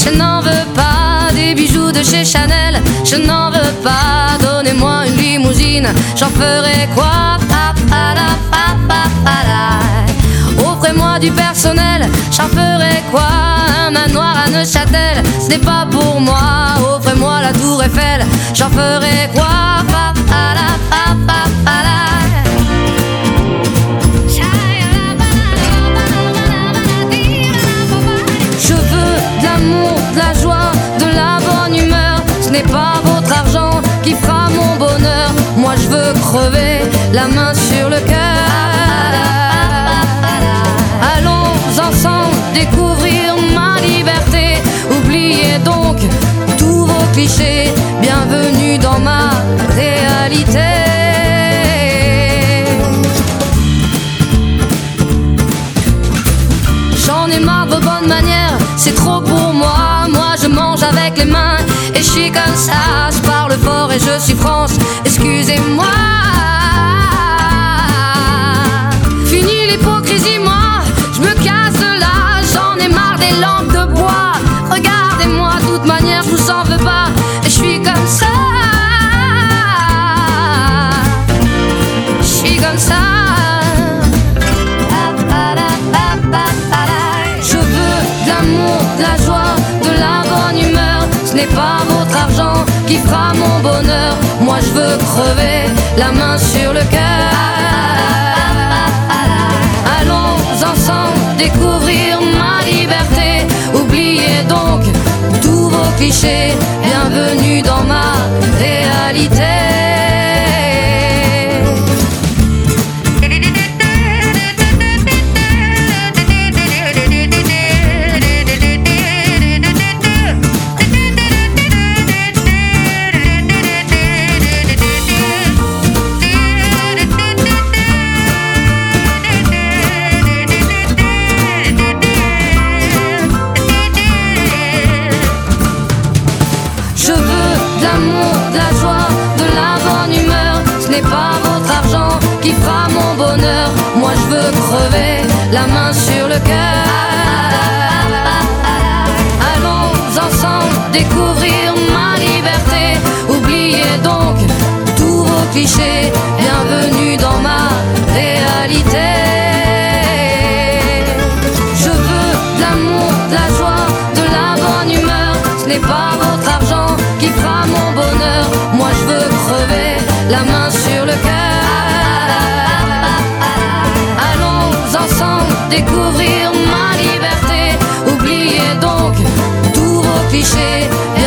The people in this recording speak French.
Je n'en veux pas des bijoux de chez Chanel, je n'en veux pas. Donnez-moi une limousine, j'en ferai quoi? Offrez-moi du personnel, j'en ferai quoi? Un manoir à Neuchâtel, ce n'est pas pour moi. Offrez-moi la tour Eiffel, j'en ferai quoi? Je veux de l'amour, de la joie, de la bonne humeur. Ce n'est pas votre argent qui fera mon bonheur. Moi je veux crever, la main sur le cœur. Allons ensemble découvrir ma liberté. Oubliez donc tous vos clichés. Bienvenue dans ma réalité. J'en ai marre de vos bonnes manières, c'est trop pour moi. Moi je mange avec les mains et je suis comme ça. Je parle fort et je suis France, excusez-moi. Fini l'hypocrisie, moi je me casse de là. J'en ai marre des lampes de bois. Regardez-moi, de toute manière je vous en veux pas. Et je suis comme ça. Je suis comme ça. Je veux de l'amour, de la joie, de la bonne humeur. Ce n'est pas votre argent qui fera mon bonheur. Moi je veux crever, la main sur le cœur. Allons ensemble découvrir ma liberté. Oubliez donc tous vos clichés. Bienvenue dans ma réalité. Je veux de l'amour, de la joie, de la bonne humeur. Ce n'est pas votre argent qui fera mon bonheur. Moi je veux crever, la main sur le cœur. Allons ensemble découvrir ma liberté. Oubliez donc tous vos clichés. Bienvenue dans ma réalité. Je veux de l'amour, de la joie, de la bonne humeur. Ce n'est pas votre argent qui fera mon bonheur. Moi je veux crever, la main sur le cœur. Allons ensemble découvrir ma liberté. Oubliez donc tous vos clichés.